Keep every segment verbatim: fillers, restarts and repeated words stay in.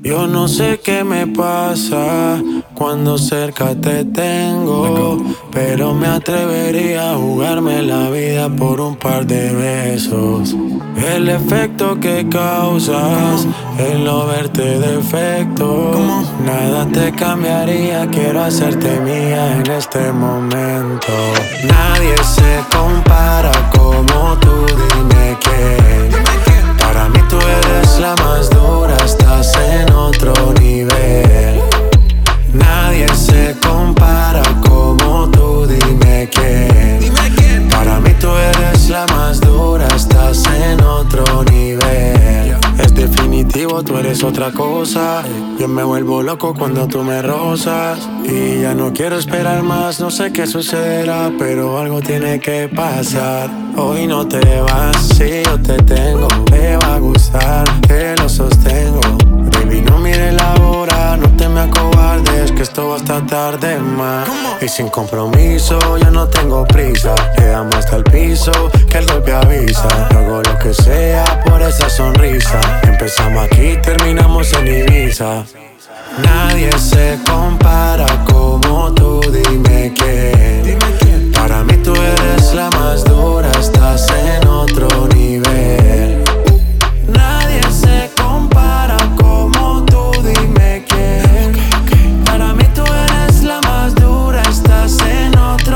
Yo no sé qué me pasa cuando cerca te tengo, pero me atrevería a jugarme la vida por un par de besos. El efecto que causas, el no verte defecto, nada te cambiaría, quiero hacerte mía en este momento. Nadie se compara como tú, dime quién. Para mí tú eres la más dura, estás en otro nivel. Nadie se compara como tú, dime quién. Para mí tú eres la más dura, estás en otro nivel. Es definitivo, tú eres otra cosa. Yo me vuelvo loco cuando tú me rozas. Y ya no quiero esperar más, no sé qué sucederá, pero algo tiene que pasar. Hoy no te vas, si yo te tengo, te va a gustar, te lo sostengo. Baby, no mires la hora, no te me acobardes, que esto va hasta tarde más. Y sin compromiso, yo no tengo prisa. Le damos hasta el piso, que el golpe avisa. Hago lo que sea por esa sonrisa. Empezamos aquí, terminamos en Ibiza. Nadie se compara como tú, dime quién. Para mí tú eres la más dura, estás en otro nivel. Nadie se compara como tú, dime quién. Para mí tú eres la más dura, estás en otro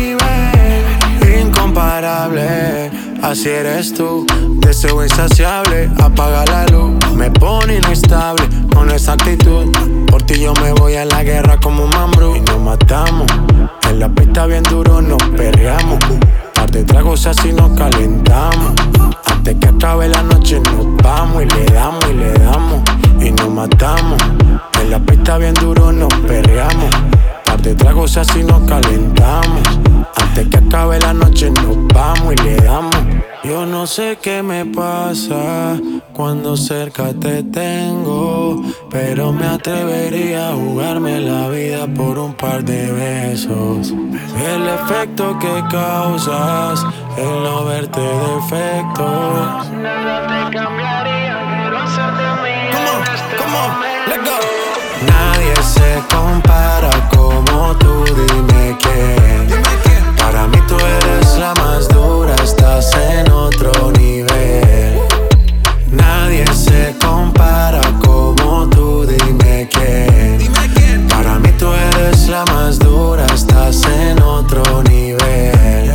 nivel. Incomparable, así eres tú. Deseo insaciable, apaga la luz. Me pone inestable con esa actitud. Por ti yo me voy a la guerra como un mambrú. Y nos matamos, en la pista bien duro nos perreamos. Par de tragos así nos calentamos. Antes que acabe la noche nos vamos y le damos y le damos. Y nos matamos, en la pista bien duro nos perreamos. Par de tragos así nos calentamos. Antes que acabe la noche nos vamos y le damos. Yo no sé qué me pasa cuando cerca te tengo, pero me atrevería a jugarme la vida por un par de besos. El efecto que causas, el no verte defecto, nada te cambiaría, quiero hacerte mía en este momento. Let's go. Nadie se compara como tú, dime quién. Para mí tú eres la más dura, estás en otro nivel. Nadie se compara como tú, dime quién. Para mí tú eres la más dura, estás en otro nivel.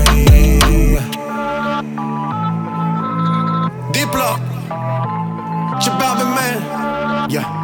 Diplo, Chababi man, yeah.